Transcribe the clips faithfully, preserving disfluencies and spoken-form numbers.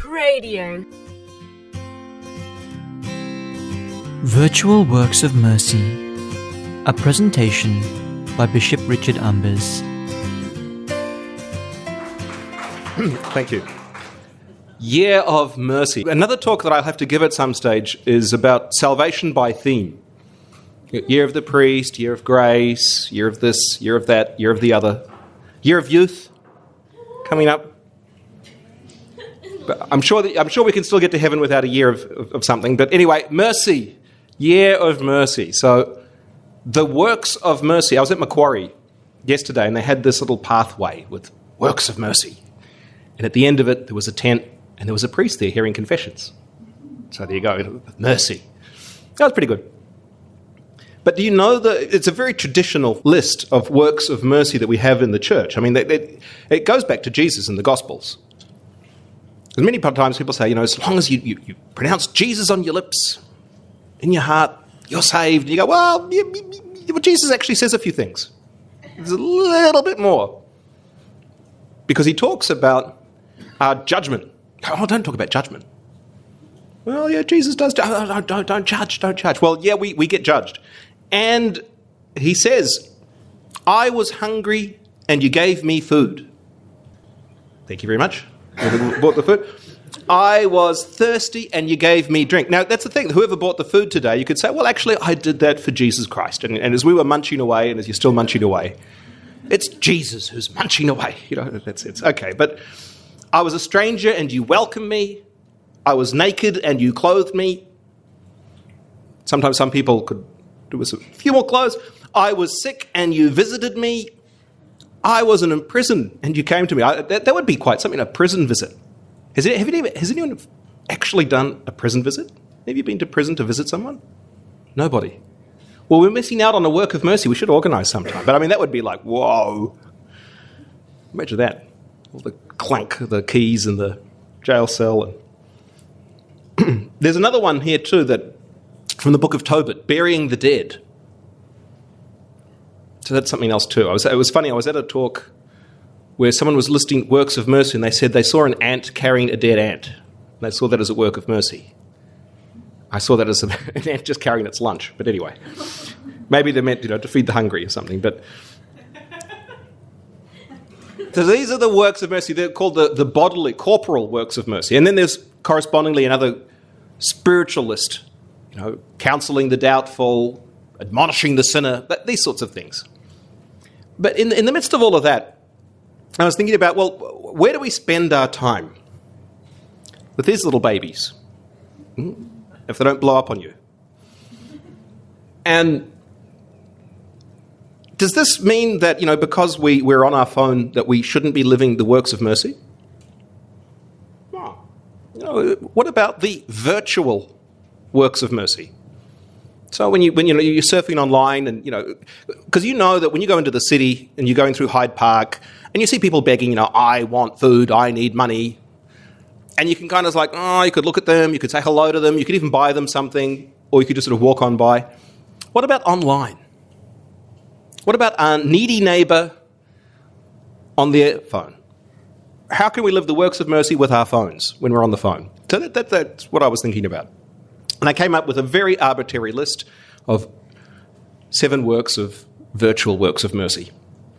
Talk Radio. Virtual Works of Mercy, a presentation by Bishop Richard Ambers. Thank you. Year of Mercy. Another talk that I'll have to give at some stage is about salvation by theme. Year of the priest, year of grace, year of this, year of that, year of the other. Year of youth coming up. But I'm sure that, I'm sure we can still get to heaven without a year of, of, of something. But anyway, mercy. Year of mercy. So the works of mercy. I was at Macquarie yesterday and they had this little pathway with works of mercy. And at the end of it, there was a tent and there was a priest there hearing confessions. So there you go, mercy. That was pretty good. But do you know that it's a very traditional list of works of mercy that we have in the church? I mean, they, they, it goes back to Jesus in the Gospels. Because many times people say, you know, as long as you, you, you pronounce Jesus on your lips, in your heart, you're saved. And you go, well, you, you, Jesus actually says a few things. There's a little bit more. Because he talks about uh, judgment. Oh, don't talk about judgment. Well, yeah, Jesus does. Oh, don't, don't, don't judge, don't judge. Well, yeah, we, we get judged. And he says, I was hungry and you gave me food. Thank you very much. Whoever bought the food. I was thirsty and you gave me drink. Now, that's the thing. Whoever bought the food today, you could say, well, actually, I did that for Jesus Christ. And, and as we were munching away and as you're still munching away, it's Jesus who's munching away. You know, that's it's okay. But I was a stranger and you welcomed me. I was naked and you clothed me. Sometimes some people could do with a few more clothes. I was sick and you visited me. I was in prison and you came to me. I, that, that would be quite something, a prison visit. Has, it, have it, has anyone actually done a prison visit? Have you been to prison to visit someone? Nobody. Well, we're missing out on a work of mercy. We should organise sometime. But I mean, that would be like, whoa. Imagine that. All the clank of the keys in the jail cell. And there's another one here too, that from the book of Tobit, burying the dead. So that's something else too. I was, it was funny, I was at a talk where someone was listing works of mercy and they said they saw an ant carrying a dead ant. And they saw that as a work of mercy. I saw that as a, an ant just carrying its lunch. But anyway, maybe they meant, you know, to feed the hungry or something. But so these are the works of mercy. They're called the, the bodily, corporal works of mercy. And then there's correspondingly another spiritual list, you know, counselling the doubtful, admonishing the sinner, these sorts of things. But in, in the midst of all of that, I was thinking about, well, where do we spend our time with these little babies if they don't blow up on you? And does this mean that, you know, because we, we're on our phone, that we shouldn't be living the works of mercy? Oh. You know, what about the virtual works of mercy? So when you when you know you're surfing online and you know because you know that when you go into the city and you're going through Hyde Park and you see people begging, you know, I want food, I need money, and you can kind of like, oh, you could look at them, you could say hello to them, you could even buy them something, or you could just sort of walk on by. What about online? What about our needy neighbour on their phone? How can we live the works of mercy with our phones when we're on the phone? So that, that, that's what I was thinking about. And I came up with a very arbitrary list of seven works of virtual works of mercy.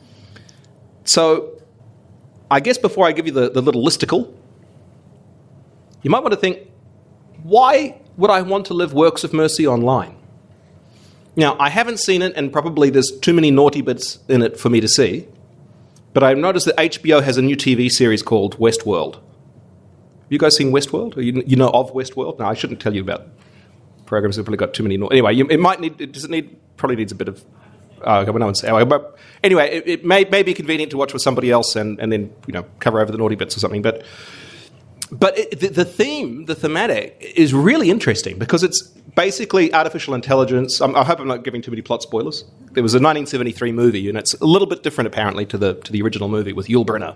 So I guess before I give you the, the little listicle, you might want to think, why would I want to live works of mercy online? Now, I haven't seen it, and probably there's too many naughty bits in it for me to see, but I've noticed that H B O has a new T V series called Westworld. Have you guys seen Westworld? Or you, you know of Westworld? No, I shouldn't tell you about programs that have probably got too many. No- anyway, you, it might need. It does it need? Probably needs a bit of. Uh, no one's, but anyway, it, it may, may be convenient to watch with somebody else and, and then you know cover over the naughty bits or something. But but it, the, the theme, the thematic, is really interesting because it's basically artificial intelligence. I'm, I hope I'm not giving too many plot spoilers. There was a nineteen seventy-three movie, and it's a little bit different apparently to the to the original movie with Yul Brynner.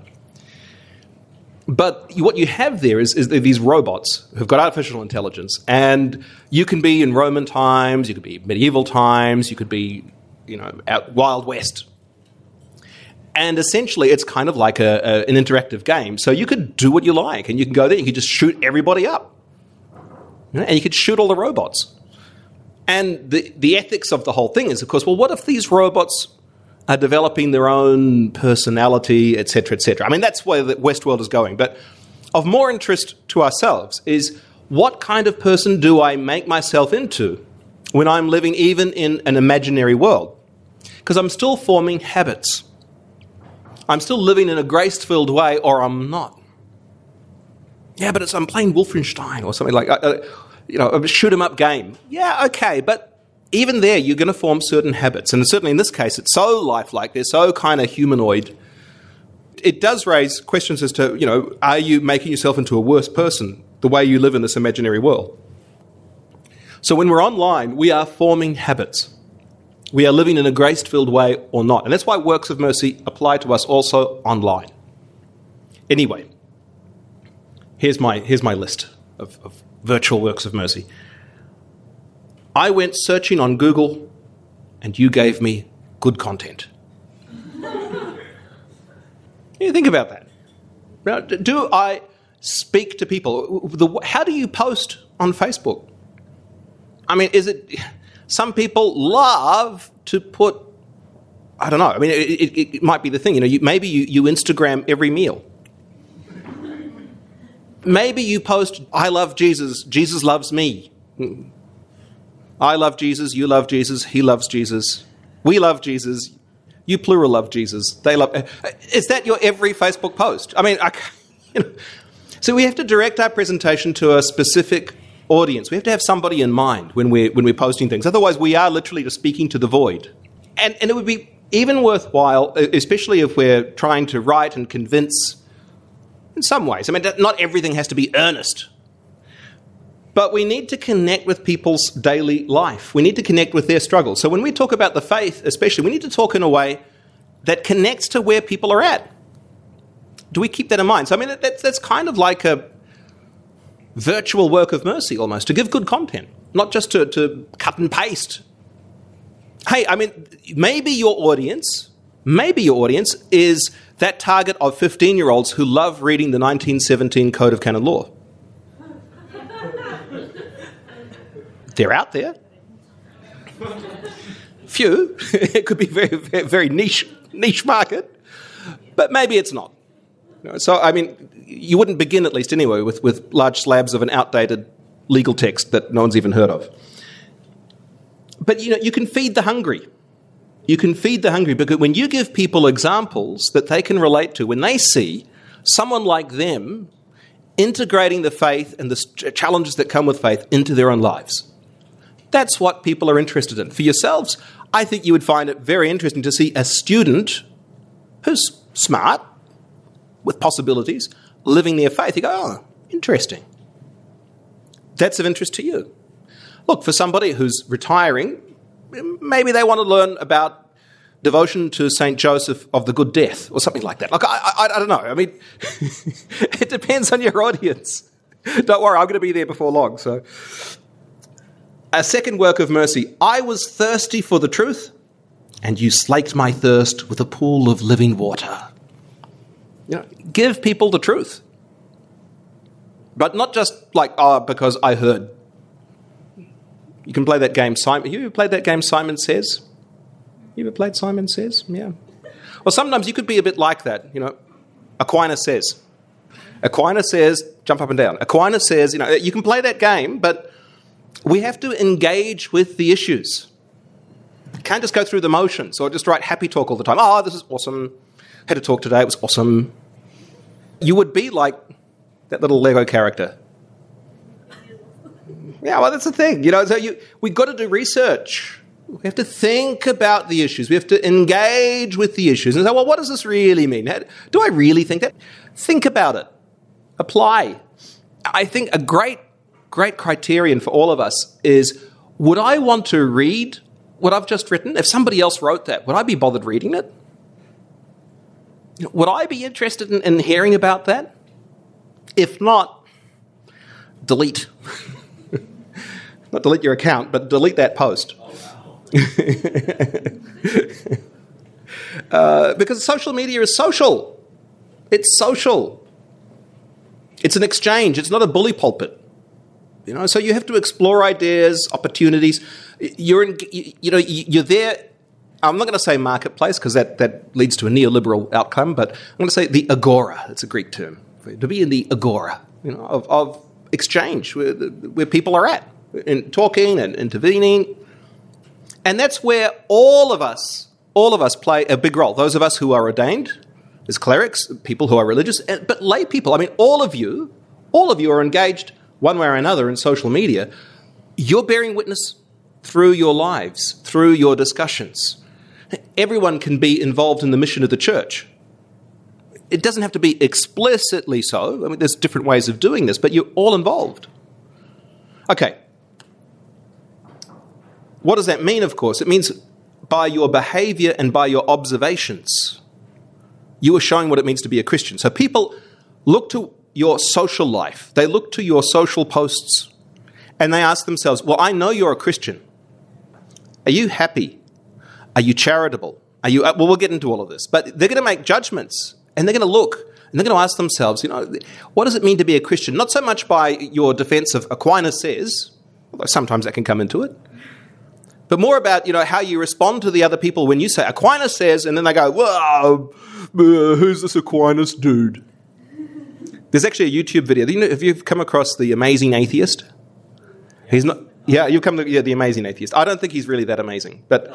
But what you have there is, is these robots who've got artificial intelligence, and you can be in Roman times, you could be medieval times, you could be, you know, out Wild West. And essentially, it's kind of like a, a, an interactive game. So you could do what you like, and you can go there, you could just shoot everybody up. You know, and you could shoot all the robots. And the, the ethics of the whole thing is, of course, well, what if these robots are developing their own personality, et cetera, et cetera? I mean, that's where the Westworld is going. But of more interest to ourselves is, what kind of person do I make myself into when I'm living even in an imaginary world? Because I'm still forming habits. I'm still living in a grace-filled way, or I'm not. Yeah, but it's I'm playing Wolfenstein or something like, uh, you know, a shoot-'em-up game. Yeah, okay, but even there, you're going to form certain habits, and certainly in this case, it's so lifelike. They're so kind of humanoid. It does raise questions as to, you know, are you making yourself into a worse person the way you live in this imaginary world? So when we're online, we are forming habits. We are living in a grace-filled way or not. And that's why works of mercy apply to us also online. Anyway, here's my, here's my list of, of virtual works of mercy. I went searching on Google, and you gave me good content. You think about that. Now, do I speak to people? The, how do you post on Facebook? I mean, is it... Some people love to put, I don't know, I mean, it, it, it might be the thing, you know, you, maybe you, you Instagram every meal. Maybe you post, I love Jesus, Jesus loves me. I love Jesus, you love Jesus, he loves Jesus, we love Jesus, you plural love Jesus, they love... Is that your every Facebook post? I mean, I, you know, so we have to direct our presentation to a specific audience. We have to have somebody in mind when we're, when we're posting things. Otherwise, we are literally just speaking to the void. And, and it would be even worthwhile, especially if we're trying to write and convince in some ways. I mean, not everything has to be earnest. But we need to connect with people's daily life. We need to connect with their struggles. So when we talk about the faith, especially, we need to talk in a way that connects to where people are at. Do we keep that in mind? So, I mean, that's, that's kind of like a virtual work of mercy almost, to give good content, not just to, to cut and paste. Hey, I mean, maybe your audience, maybe your audience is that target of fifteen-year-olds who love reading the nineteen seventeen Code of Canon Law. They're out there. Few. It could be very, very, very niche, niche market, but maybe it's not. So, I mean, you wouldn't begin, at least anyway, with, with large slabs of an outdated legal text that no one's even heard of. But, you know, you can feed the hungry. You can feed the hungry because when you give people examples that they can relate to, when they see someone like them integrating the faith and the challenges that come with faith into their own lives, that's what people are interested in. For yourselves, I think you would find it very interesting to see a student who's smart, with possibilities, living their faith. You go, oh, interesting. That's of interest to you. Look, for somebody who's retiring, maybe they want to learn about devotion to Saint Joseph of the Good Death or something like that. Like, I, I, I don't know. I mean, it depends on your audience. Don't worry, I'm going to be there before long. So, a second work of mercy. I was thirsty for the truth, and you slaked my thirst with a pool of living water. You know, give people the truth. But not just like, oh, because I heard. You can play that game, Simon. You ever played that game, Simon Says? You ever played Simon Says? Yeah. Well, sometimes you could be a bit like that, you know. Aquinas says. Aquinas says, jump up and down. Aquinas says, you know, you can play that game, but we have to engage with the issues. You can't just go through the motions or just write happy talk all the time. Oh, this is awesome. Had a talk today, it was awesome. You would be like that little Lego character. Yeah, well, that's the thing. You know, so you, we've got to do research. We have to think about the issues. We have to engage with the issues and say, well, what does this really mean? How, do I really think that? Think about it. Apply. I think a great, great criterion for all of us is, would I want to read what I've just written? If somebody else wrote that, would I be bothered reading it? Would I be interested in, in hearing about that? If not, delete. Not delete your account, but delete that post. uh, because social media is social. It's social. It's an exchange. It's not a bully pulpit. You know, so you have to explore ideas, opportunities. You're in, you, you know, you're there. I'm not going to say marketplace because that, that leads to a neoliberal outcome, but I'm going to say the agora. It's a Greek term. To be in the agora, you know, of, of exchange where, where people are at, in talking and intervening. And that's where all of us, all of us play a big role. Those of us who are ordained as clerics, people who are religious, but lay people. I mean, all of you, all of you are engaged one way or another in social media. You're bearing witness through your lives, through your discussions. Everyone can be involved in the mission of the church. It doesn't have to be explicitly so. I mean, there's different ways of doing this, but you're all involved. Okay. What does that mean, of course? It means by your behavior and by your observations, you are showing what it means to be a Christian. So people look to your social life. They look to your social posts and they ask themselves, well, I know you're a Christian. Are you happy? Are you charitable? Are you, well, we'll get into all of this. But they're going to make judgments and they're going to look and they're going to ask themselves, you know, what does it mean to be a Christian? Not so much by your defense of Aquinas says, although sometimes that can come into it, but more about, you know, how you respond to the other people when you say Aquinas says, and then they go, whoa, uh, who's this Aquinas dude? There's actually a YouTube video. You know, have you come across The Amazing Atheist? He's not. Yeah, you've come to yeah, The Amazing Atheist. I don't think he's really that amazing, but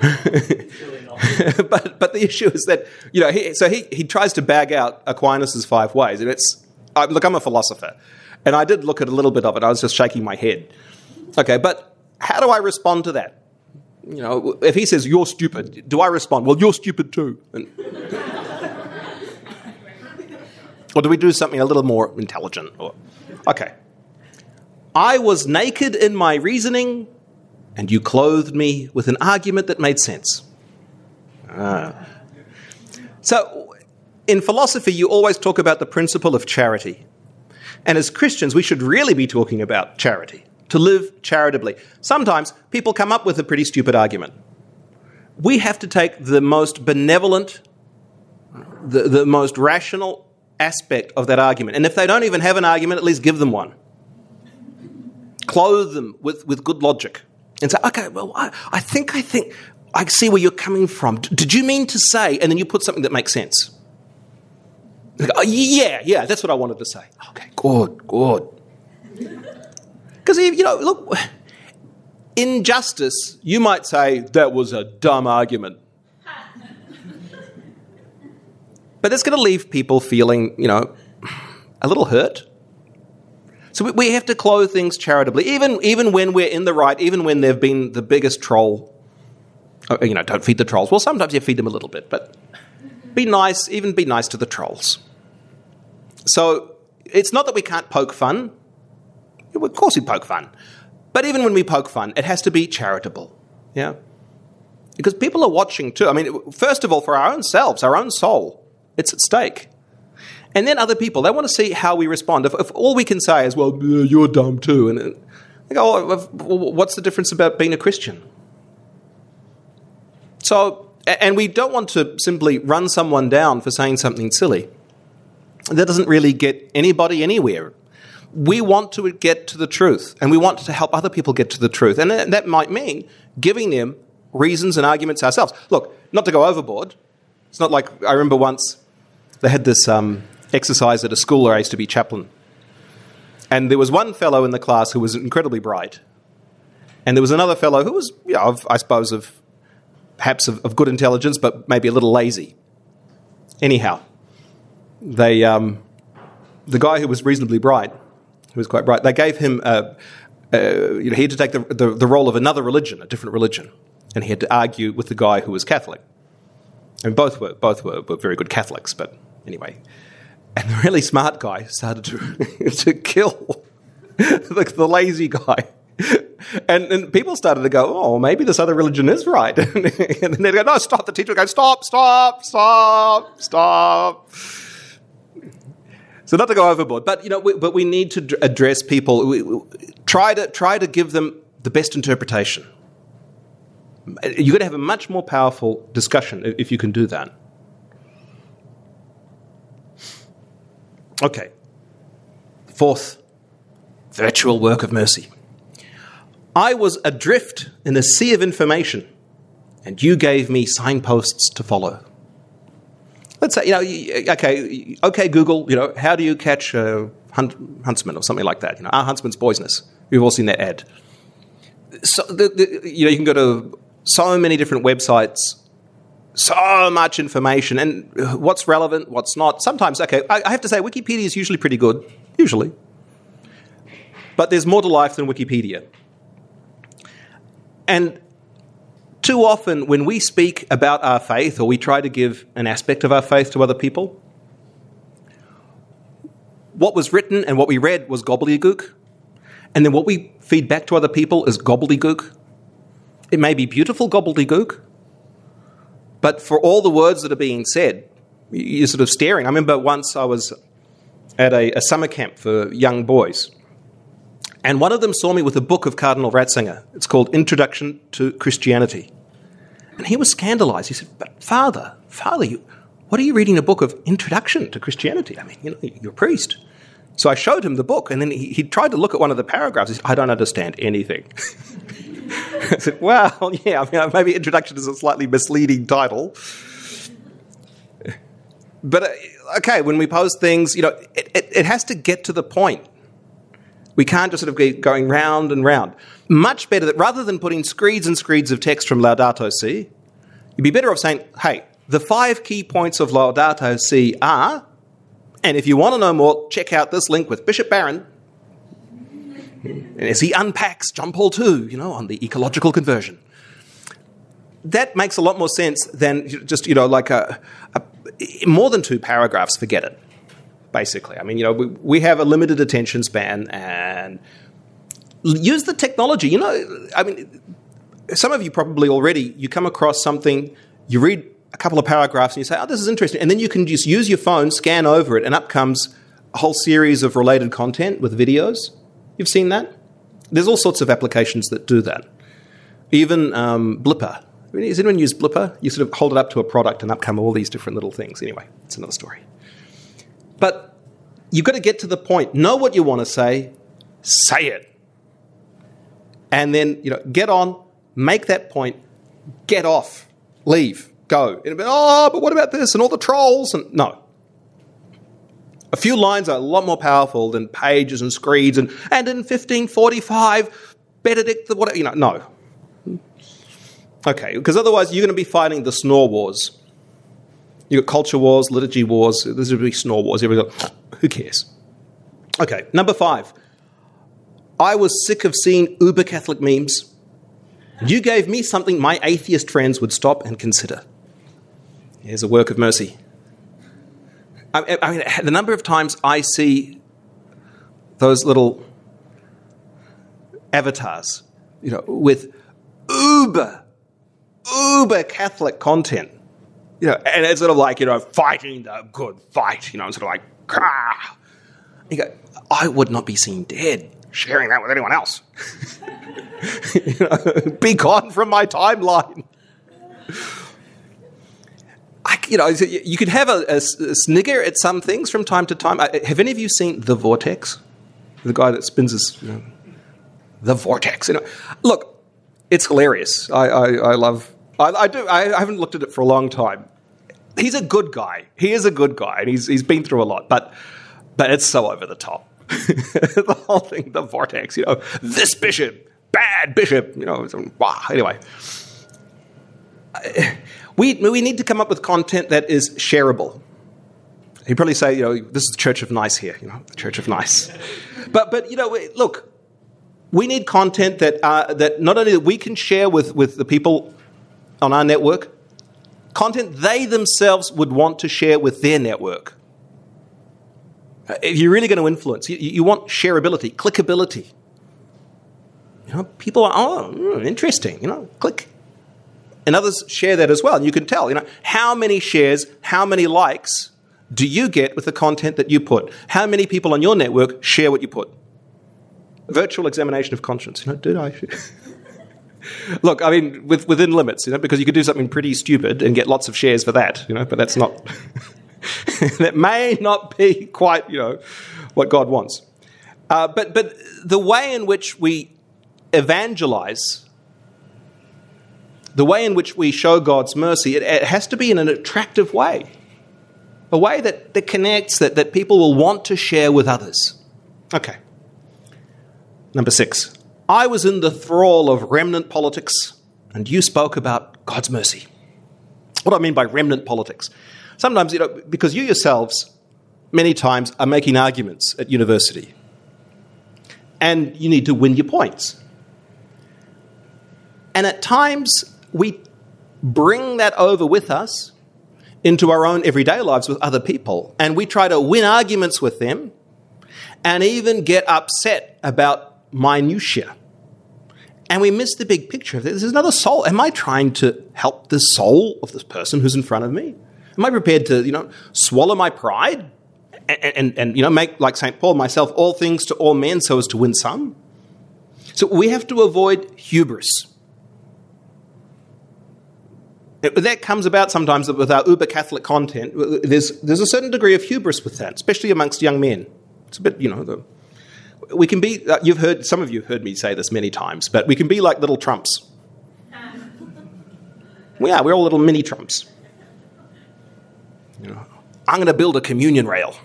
but but the issue is that, you know, he, so he he tries to bag out Aquinas' five ways, and it's I, look, I'm a philosopher, and I did look at a little bit of it. I was just shaking my head. Okay, but how do I respond to that? You know, if he says you're stupid, do I respond? Well, you're stupid too. And, or do we do something a little more intelligent? Or, okay. I was naked in my reasoning, and you clothed me with an argument that made sense. Ah. So, in philosophy, you always talk about the principle of charity. And as Christians, we should really be talking about charity, to live charitably. Sometimes people come up with a pretty stupid argument. We have to take the most benevolent, the, the most rational aspect of that argument. And if they don't even have an argument, at least give them one. Clothe them with, with good logic and say, okay, well, I, I think, I think, I see where you're coming from. D- did you mean to say, and then you put something that makes sense? Like, oh, yeah, yeah, that's what I wanted to say. Okay, good, good. Because, you know, look, in justice, you might say that was a dumb argument. But that's going to leave people feeling, you know, a little hurt. So we have to clothe things charitably, even even when we're in the right, even when they've been the biggest troll. You know, don't feed the trolls. Well, sometimes you feed them a little bit, but be nice, even be nice to the trolls. So it's not that we can't poke fun. Of course we poke fun. But even when we poke fun, it has to be charitable. Yeah? Because people are watching too. I mean, first of all, for our own selves, our own soul, it's at stake. And then other people, they want to see how we respond. If, if all we can say is, well, you're dumb too. And they go, oh, what's the difference about being a Christian? So, and we don't want to simply run someone down for saying something silly. That doesn't really get anybody anywhere. We want to get to the truth, and we want to help other people get to the truth. And that might mean giving them reasons and arguments ourselves. Look, not to go overboard. It's not like, I remember once they had this um, exercise at a school where I used to be chaplain. And there was one fellow in the class who was incredibly bright. And there was another fellow who was, you know, of, I suppose, of perhaps of, of good intelligence, but maybe a little lazy. Anyhow, they, um, the guy who was reasonably bright, who was quite bright, they gave him, uh, uh, you know, he had to take the, the, the role of another religion, a different religion. And he had to argue with the guy who was Catholic. And both were both were, were very good Catholics, but anyway. And the really smart guy started to to kill the, the lazy guy. And, and people started to go, oh, maybe this other religion is right. And then they'd go, no, stop. The teacher would go, stop, stop, stop, stop. So not to go overboard, but you know, we, but we need to address people. We, we, try to try to give them the best interpretation. You're going to have a much more powerful discussion if you can do that. Okay. Fourth, virtual work of mercy. I was adrift in a sea of information, and you gave me signposts to follow. Let's say, you know, okay, okay, Google, you know, how do you catch a hunt, huntsman or something like that? You know, our huntsman's poisonous. We've all seen that ad. So, the, the, you know, you can go to so many different websites, so much information, and what's relevant, what's not. Sometimes, okay, I, I have to say, Wikipedia is usually pretty good, usually. But there's more to life than Wikipedia. And too often, when we speak about our faith, or we try to give an aspect of our faith to other people, what was written and what we read was gobbledygook. And then what we feed back to other people is gobbledygook. It may be beautiful gobbledygook, but for all the words that are being said, you're sort of staring. I remember once I was at a, a summer camp for young boys, and one of them saw me with a book of Cardinal Ratzinger. It's called Introduction to Christianity. And he was scandalized. He said, but Father, Father, you, what are you reading a book of Introduction to Christianity? I mean, you know, you're a priest. So I showed him the book, and then he, he tried to look at one of the paragraphs. He said, I don't understand anything. I said, well, yeah, I mean, maybe Introduction is a slightly misleading title. But, uh, okay, when we post things, you know, it, it, it has to get to the point. We can't just sort of keep going round and round. Much better that rather than putting screeds and screeds of text from Laudato Si, you'd be better off saying, hey, the five key points of Laudato Si are, and if you want to know more, check out this link with Bishop Barron, and as he unpacks John Paul the Second, you know, on the ecological conversion. That makes a lot more sense than just, you know, like a, a more than two paragraphs, forget it. Basically. I mean, you know, we, we have a limited attention span, and use the technology. You know, I mean, some of you probably already, you come across something, you read a couple of paragraphs and you say, oh, this is interesting. And then you can just use your phone, scan over it, and up comes a whole series of related content with videos. You've seen that? There's all sorts of applications that do that. Even um, Blipper. I mean, has anyone used Blipper? You sort of hold it up to a product and up come all these different little things. Anyway, it's another story. But you've got to get to the point. Know what you want to say. Say it. And then, you know, get on, make that point, get off, leave, go. And be, oh, but what about this and all the trolls? And no. A few lines are a lot more powerful than pages and screeds and, and in fifteen forty-five, Benedict, the whatever, you know, no. Okay, because otherwise you're going to be fighting the snore wars. You've got culture wars, liturgy wars, there's going to be snore wars. Everybody go, who cares? Okay, number five. I was sick of seeing uber-Catholic memes. You gave me something my atheist friends would stop and consider. Here's a work of mercy. I, I mean, the number of times I see those little avatars, you know, with uber, uber-Catholic content. You know, and it's sort of like, you know, fighting the good fight, you know, sort of like, ah. You go, I would not be seen dead sharing that with anyone else. You know, be gone from my timeline. I, you know, you could have a, a, a snigger at some things from time to time. Have any of you seen The Vortex? The guy that spins his, you know, The Vortex. You know, look, it's hilarious. I, I, I love. I, I do. I, I haven't looked at it for a long time. He's a good guy. He is a good guy, and he's he's been through a lot. But but it's so over the top. The whole thing, The Vortex. You know, this bishop, bad bishop. You know, wow. Anyway, we we need to come up with content that is shareable. He'd probably say, you know, this is the Church of Nice here. You know, the Church of Nice. But but you know, look, we need content that uh, that not only that we can share with with the people on our network, content they themselves would want to share with their network. If you're really going to influence, you, you want shareability, clickability. You know, people are, oh, interesting, you know, click. And others share that as well. And you can tell, you know, how many shares, how many likes do you get with the content that you put? How many people on your network share what you put? Virtual examination of conscience. You know, did I? Look, I mean, with, within limits, you know, because you could do something pretty stupid and get lots of shares for that, you know, but that's not, that may not be quite, you know, what God wants. Uh, but but the way in which we evangelize, the way in which we show God's mercy, it, it has to be in an attractive way, a way that, that connects, that, that people will want to share with others. Okay. Number six. I was in the thrall of remnant politics, and you spoke about God's mercy. What do I mean by remnant politics? Sometimes, you know, because you yourselves, many times, are making arguments at university, and you need to win your points. And at times, we bring that over with us into our own everyday lives with other people, and we try to win arguments with them and even get upset about minutiae. And we miss the big picture of this. There's another soul. Am I trying to help the soul of this person who's in front of me? Am I prepared to, you know, swallow my pride and, and, and you know, make, like Saint Paul, myself all things to all men so as to win some? So we have to avoid hubris. That comes about sometimes with our uber-Catholic content. There's, there's a certain degree of hubris with that, especially amongst young men. It's a bit, you know, the, we can be, uh, you've heard, some of you have heard me say this many times, but we can be like little Trumps. We are, we're all little mini Trumps. You know, I'm going to build a communion rail.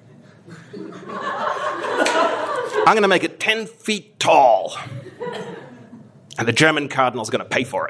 I'm going to make it ten feet tall. And the German cardinal's going to pay for it.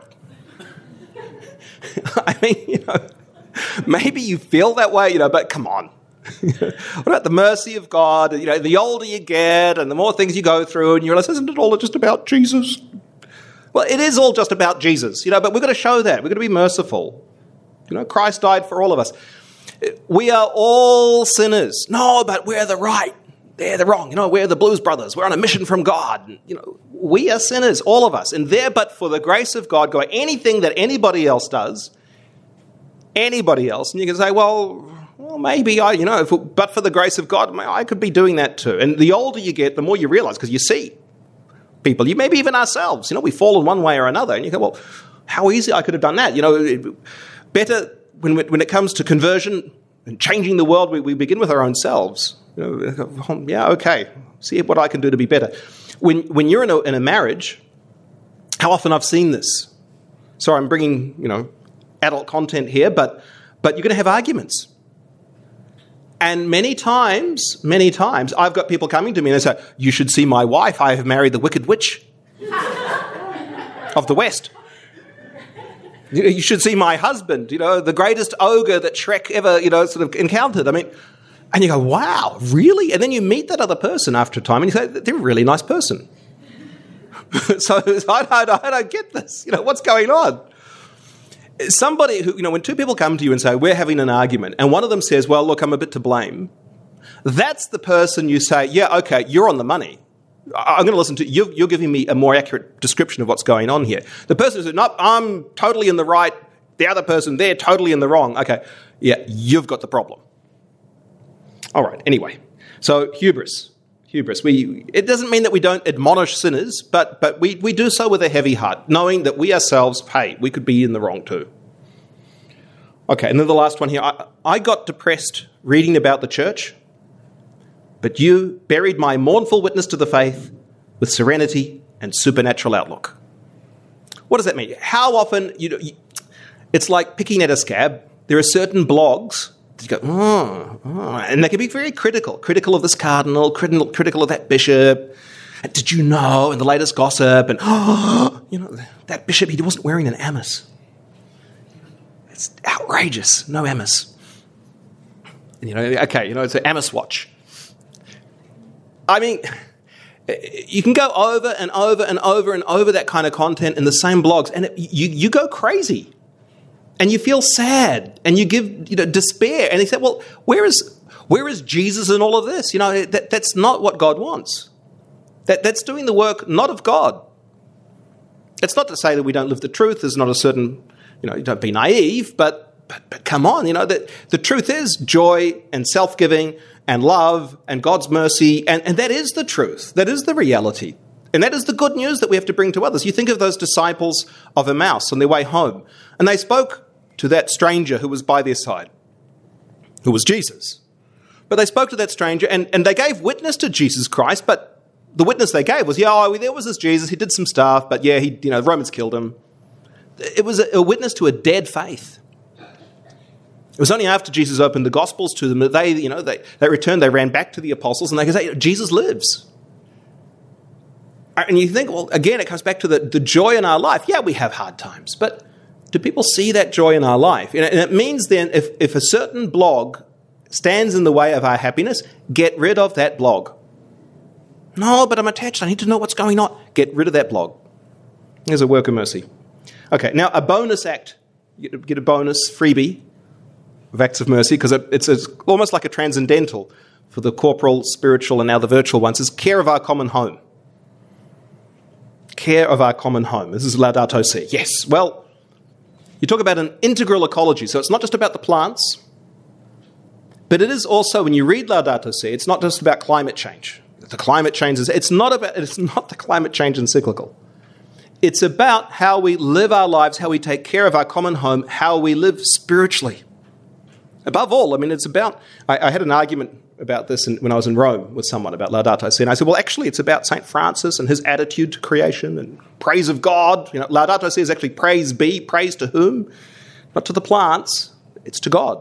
I mean, you know, maybe you feel that way, you know, but come on. What about the mercy of God? You know, the older you get and the more things you go through and you realize, isn't it all just about Jesus? Well, it is all just about Jesus, you know, but we've got to show that. We've got to be merciful. You know, Christ died for all of us. We are all sinners. No, but we're the right. They're the wrong. You know, we're the Blues Brothers. We're on a mission from God. You know, we are sinners, all of us. And there, but for the grace of God, go anything that anybody else does, anybody else, and you can say, well, well, maybe I, you know, if, but for the grace of God, I could be doing that too. And the older you get, the more you realize, because you see people, you maybe even ourselves, you know, we fall in one way or another. And you go, well, how easy I could have done that. You know, it, better when, when it comes to conversion and changing the world, we, we begin with our own selves. You know, yeah, okay, see what I can do to be better. When when you're in a, in a marriage, how often I've seen this. Sorry, I'm bringing, you know, adult content here, but but you're going to have arguments. And many times, many times, I've got people coming to me and they say, you should see my wife. I have married the wicked witch of the West. You should see my husband, you know, the greatest ogre that Shrek ever, you know, sort of encountered. I mean, and you go, wow, really? And then you meet that other person after a time and you say, they're a really nice person. so I don't, I don't get this. You know, what's going on? Somebody who, you know, when two people come to you and say, we're having an argument, and one of them says, well, look, I'm a bit to blame, that's the person you say, yeah, okay, you're on the money. I'm going to listen to you. You're giving me a more accurate description of what's going on here. The person who says, no, I'm totally in the right. The other person, they're totally in the wrong. Okay, yeah, you've got the problem. All right, anyway. So hubris. Hubris. We, it doesn't mean that we don't admonish sinners, but, but we, we do so with a heavy heart, knowing that we ourselves, hey, we could be in the wrong too. Okay, and then the last one here. I, I got depressed reading about the church, but you buried my mournful witness to the faith with serenity and supernatural outlook. What does that mean? How often, you know, it's like picking at a scab. There are certain blogs that you go, oh, oh, and they can be very critical, critical of this cardinal, critical, critical of that bishop. And did you know, and the latest gossip, and, oh, you know, that bishop, he wasn't wearing an amice. It's outrageous, no amice. And, you know, okay, you know, it's an amice watch. I mean, you can go over and over and over and over that kind of content in the same blogs, and it, you, you go crazy, and you feel sad, and you give, you know, despair. And he said, well, where is where is Jesus in all of this? You know, that, that's not what God wants. That That's doing the work not of God. It's not to say that we don't live the truth. There's not a certain, you know, don't be naive, but but, but come on, you know, that the truth is joy and self-giving and love and God's mercy, and, and that is the truth. That is the reality. And that is the good news that we have to bring to others. You think of those disciples of Emmaus on their way home, and they spoke to that stranger who was by their side, who was Jesus. But they spoke to that stranger, and, and they gave witness to Jesus Christ, but the witness they gave was, yeah, oh, there was this Jesus, he did some stuff, but yeah, he, you know, the Romans killed him. It was a, a witness to a dead faith. It was only after Jesus opened the Gospels to them that they, you know, they, they returned, they ran back to the apostles, and they could say, Jesus lives. And you think, well, again, it comes back to the, the joy in our life. Yeah, we have hard times, but do people see that joy in our life? And it means then if, if a certain blog stands in the way of our happiness, get rid of that blog. No, but I'm attached. I need to know what's going on. Get rid of that blog. There's a work of mercy. Okay, now a bonus act. You get a bonus freebie of acts of mercy because it, it's, it's almost like a transcendental for the corporal, spiritual, and now the virtual ones. Is care of our common home. Care of our common home. This is Laudato Si. Yes, well, you talk about an integral ecology, so it's not just about the plants, but it is also, when you read Laudato Si, it's not just about climate change. The climate change is, it's not about, it's not the climate change encyclical. It's about how we live our lives, how we take care of our common home, how we live spiritually. Above all, I mean, it's about, I, I had an argument about this in, when I was in Rome with someone about Laudato Si, and I said, well, actually, it's about Saint Francis and his attitude to creation and praise of God. You know, Laudato Si is actually praise be, praise to whom? Not to the plants, it's to God.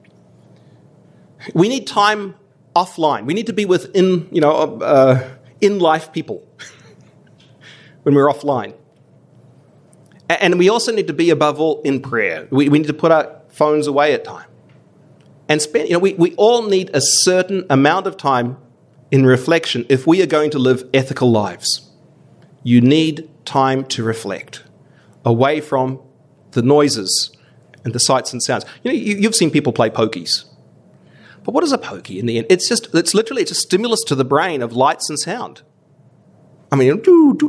We need time offline. We need to be within, you know, uh, in-life people when we're offline. And we also need to be, above all, in prayer. We, we need to put our phones away at times. And spend, you know, we, we all need a certain amount of time in reflection if we are going to live ethical lives. You need time to reflect away from the noises and the sights and sounds. You know, you, you've seen people play pokies. But what is a pokey in the end? It's just, it's literally, it's a stimulus to the brain of lights and sound. I mean,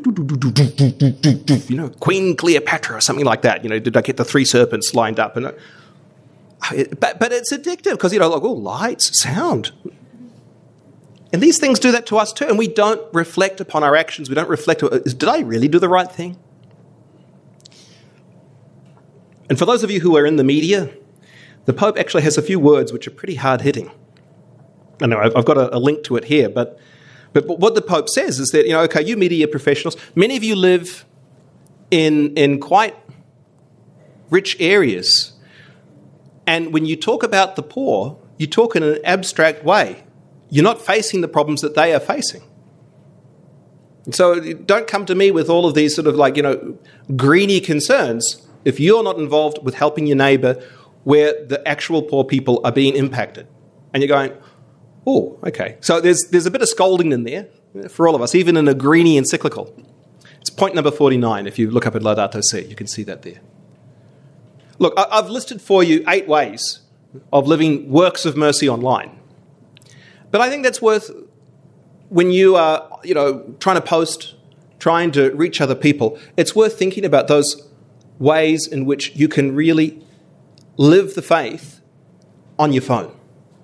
you know, Queen Cleopatra or something like that. You know, did I get the three serpents lined up? And But, but it's addictive because, you know, like, oh, lights, sound. And these things do that to us too. And we don't reflect upon our actions. We don't reflect, did I really do the right thing? And for those of you who are in the media, the Pope actually has a few words which are pretty hard-hitting. I know I've got a, a link to it here, but, but but what the Pope says is that, you know, okay, you media professionals, many of you live in in quite rich areas. And when you talk about the poor, you talk in an abstract way. You're not facing the problems that they are facing. And so don't come to me with all of these sort of like, you know, greeny concerns if you're not involved with helping your neighbour where the actual poor people are being impacted. And you're going, oh, okay. So there's there's a bit of scolding in there for all of us, even in a greeny encyclical. It's point number forty-nine. If you look up at Laudato Si, you can see that there. Look, I've listed for you eight ways of living works of mercy online. But I think that's worth, when you are, you know, trying to post, trying to reach other people, it's worth thinking about those ways in which you can really live the faith on your phone.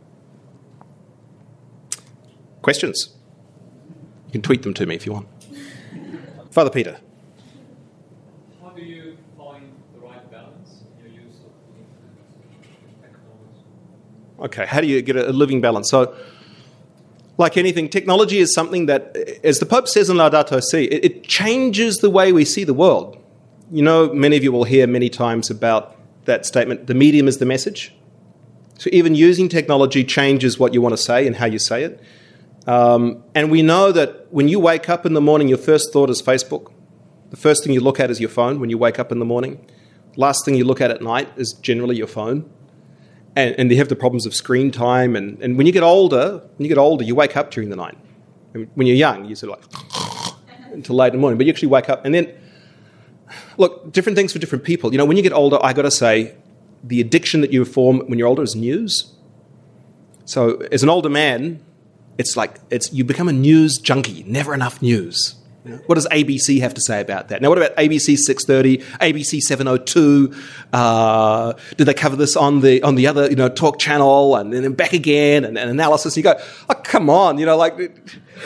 Questions? You can tweet them to me if you want. Father Peter. How do you find the right balance in your use of technology? Okay, how do you get a living balance? So, like anything, technology is something that, as the Pope says in Laudato Si, it, it changes the way we see the world. You know, many of you will hear many times about that statement, the medium is the message. So even using technology changes what you want to say and how you say it. Um, and we know that when you wake up in the morning, your first thought is Facebook. The first thing you look at is your phone when you wake up in the morning. Last thing you look at at night is generally your phone. And, and they have the problems of screen time. And, and when you get older, when you get older, you wake up during the night. And when you're young, you sort of like until late in the morning. But you actually wake up. And then, look, different things for different people. You know, when you get older, I got to say, the addiction that you form when you're older is news. So as an older man, it's like it's you become a news junkie. Never enough news. You know? What does A B C have to say about that? Now, what about A B C six thirty, A B C seven oh two? Uh, did they cover this on the on the other, you know, talk channel and then back again and, and analysis? And you go, oh, come on, you know, like,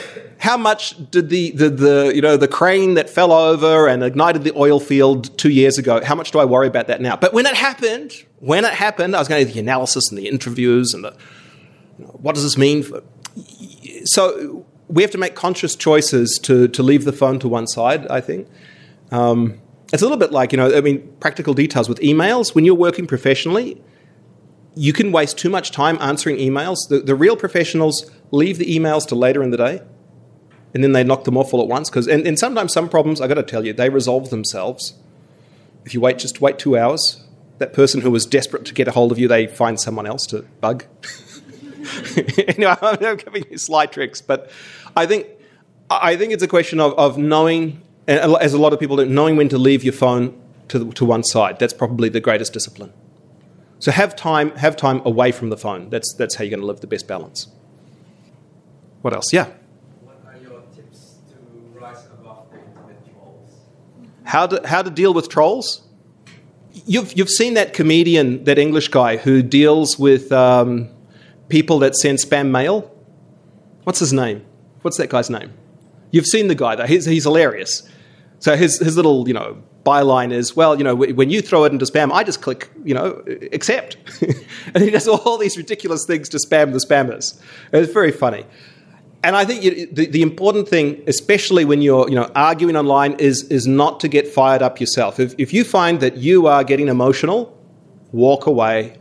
how much did the, the, the, you know, the crane that fell over and ignited the oil field two years ago, how much do I worry about that now? But when it happened, when it happened, I was going to the analysis and the interviews and the, you know, what does this mean? For, so we have to make conscious choices to, to leave the phone to one side, I think. Um, it's a little bit like, you know, I mean, practical details with emails. When you're working professionally, you can waste too much time answering emails. The, the real professionals leave the emails to later in the day, and then they knock them off all at once. Because and, and sometimes some problems, I've got to tell you, they resolve themselves. If you wait, just wait two hours, that person who was desperate to get a hold of you, they find someone else to bug. Anyway, I'm giving you slide tricks, but I think I think it's a question of, of knowing, as a lot of people do, knowing when to leave your phone to to one side. That's probably the greatest discipline. So have time, have time away from the phone. That's that's how you're going to live the best balance. What else? Yeah. What are your tips to rise above the internet trolls? How to how to deal with trolls? You've you've seen that comedian, that English guy who deals with um, people that send spam mail. What's his name? What's that guy's name? You've seen the guy though. He's he's hilarious. So his his little, you know, byline is, well, you know, when you throw it into spam, I just click, you know, accept. And he does all these ridiculous things to spam the spammers. It's very funny. And I think you, the, the important thing, especially when you're, you know, arguing online, is is not to get fired up yourself. If if you find that you are getting emotional, walk away.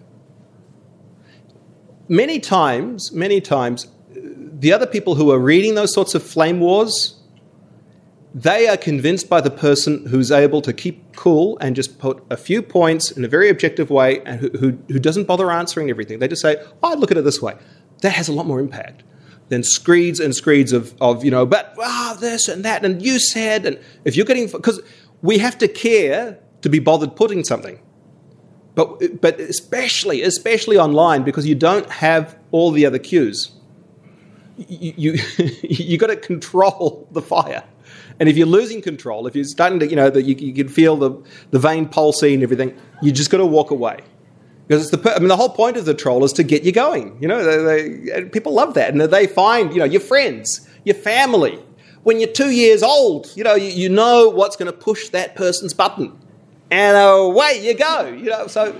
Many times, many times, the other people who are reading those sorts of flame wars, they are convinced by the person who's able to keep cool and just put a few points in a very objective way and who, who, who doesn't bother answering everything. They just say, oh, look at it this way. That has a lot more impact than screeds and screeds of, of you know, but ah, oh, this and that, and you said, and if you're getting, because we have to care to be bothered putting something. But but especially, especially online, because you don't have all the other cues. You, you, you got to control the fire. And if you're losing control, if you're starting to, you know, that you, you can feel the, the vein pulsing and everything, you just got to walk away. Because it's the, I mean, the whole point of the troll is to get you going. You know, they, they, people love that. And they find, you know, your friends, your family. When you're two years old, you know, you, you know what's going to push that person's button. And away you go, you know. So,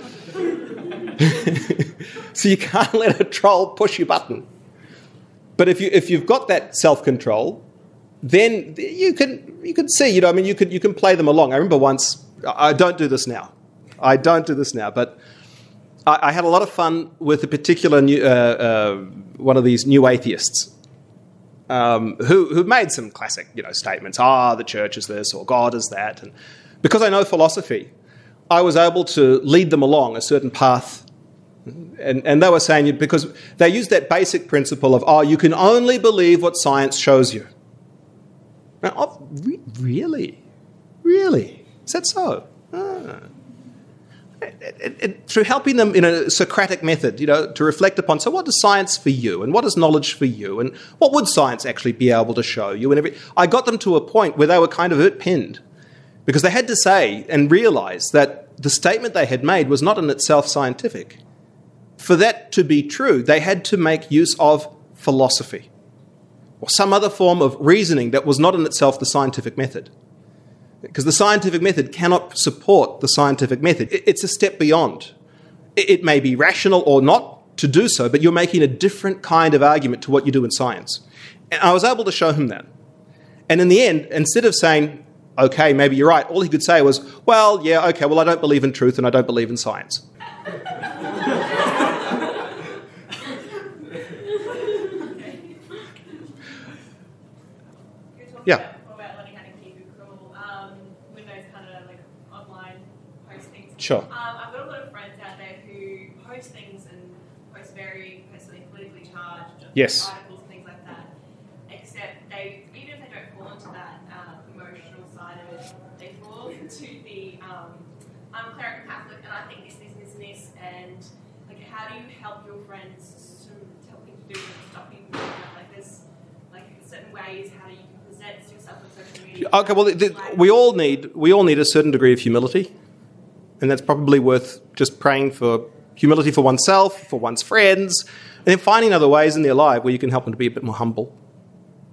so you can't let a troll push your button. But if you if you've got that self-control, then you can you can see, you know, I mean, you could you can play them along. I remember once, I don't do this now, I don't do this now, but I, I had a lot of fun with a particular new, uh, uh, one of these new atheists um, who who made some classic, you know, statements. Ah, oh, the church is this, or God is that, and because I know philosophy, I was able to lead them along a certain path. And, and they were saying, because they used that basic principle of, oh, you can only believe what science shows you. Now, oh, re- really? Really? Is that so? Ah. It, it, it, through helping them in a Socratic method, you know, to reflect upon, so what is science for you? And what is knowledge for you? And what would science actually be able to show you? And every, I got them to a point where they were kind of hurt-pinned. Because they had to say and realise that the statement they had made was not in itself scientific. For that to be true, they had to make use of philosophy or some other form of reasoning that was not in itself the scientific method. Because the scientific method cannot support the scientific method. It's a step beyond. It may be rational or not to do so, but you're making a different kind of argument to what you do in science. And I was able to show him that. And in the end, instead of saying, okay, maybe you're right, all he could say was, well, yeah, okay, well, I don't believe in truth and I don't believe in science. Yeah. About learning how to keep it cool um, with those kind of like online postings. Sure. Um, I've got a lot of friends out there who post things and post very personally politically charged yes. articles and things like that. Except they, even if they don't fall into that uh, emotional side of it, they fall into the um, I'm a cleric Catholic and I think this, this, this, and this. And like, how do you help your friends to tell people to do it and stop people doing that? Like, there's like certain ways how do you yourself on social media. Okay, well, the, the, we all need we all need a certain degree of humility, and that's probably worth just praying for humility for oneself, for one's friends, and then finding other ways in their life where you can help them to be a bit more humble.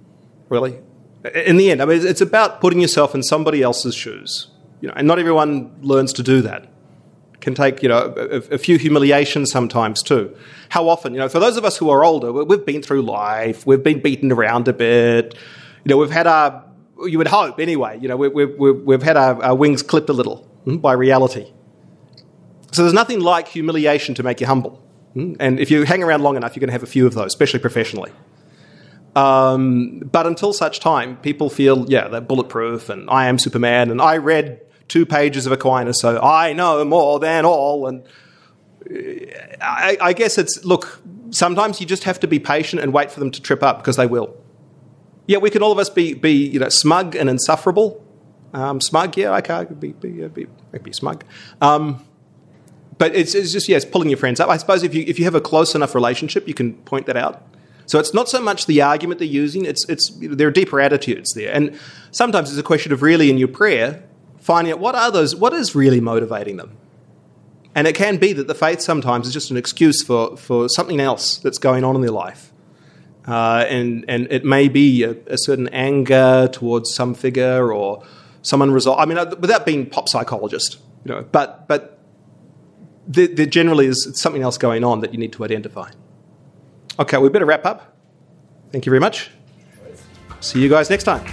really. In the end, I mean, it's about putting yourself in somebody else's shoes. You know, and not everyone learns to do that. It can take, you know, a, a few humiliations sometimes too. How often, you know, for those of us who are older, we've been through life, we've been beaten around a bit, you know, we've had our, you would hope anyway, you know, we, we, we, we've had our, our wings clipped a little by reality. So there's nothing like humiliation to make you humble. And if you hang around long enough, you're going to have a few of those, especially professionally. Um, but until such time, people feel, yeah, they're bulletproof and I am Superman and I read two pages of Aquinas, so I know more than all. And I, I guess it's, look, sometimes you just have to be patient and wait for them to trip up because they will. Yeah, we can all of us be, be you know, smug and insufferable. Um, smug, yeah, okay, be, be, be, be smug. Um, but it's, it's just, yeah, it's pulling your friends up. I suppose if you if you have a close enough relationship, you can point that out. So it's not so much the argument they're using, it's it's there are deeper attitudes there. And sometimes it's a question of really in your prayer, finding out what are those, what is really motivating them. And it can be that the faith sometimes is just an excuse for, for something else that's going on in their life. Uh, and, and it may be a, a certain anger towards some figure or some unresolved, I mean, without being pop psychologist, you know, but, but there, there generally is something else going on that you need to identify. Okay, we better wrap up. Thank you very much. See you guys next time.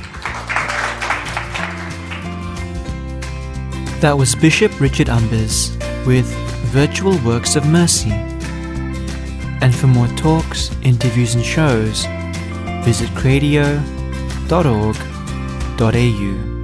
That was Bishop Richard Umbers with Virtual Works of Mercy. And for more talks, interviews and shows, visit cradio dot org dot a u.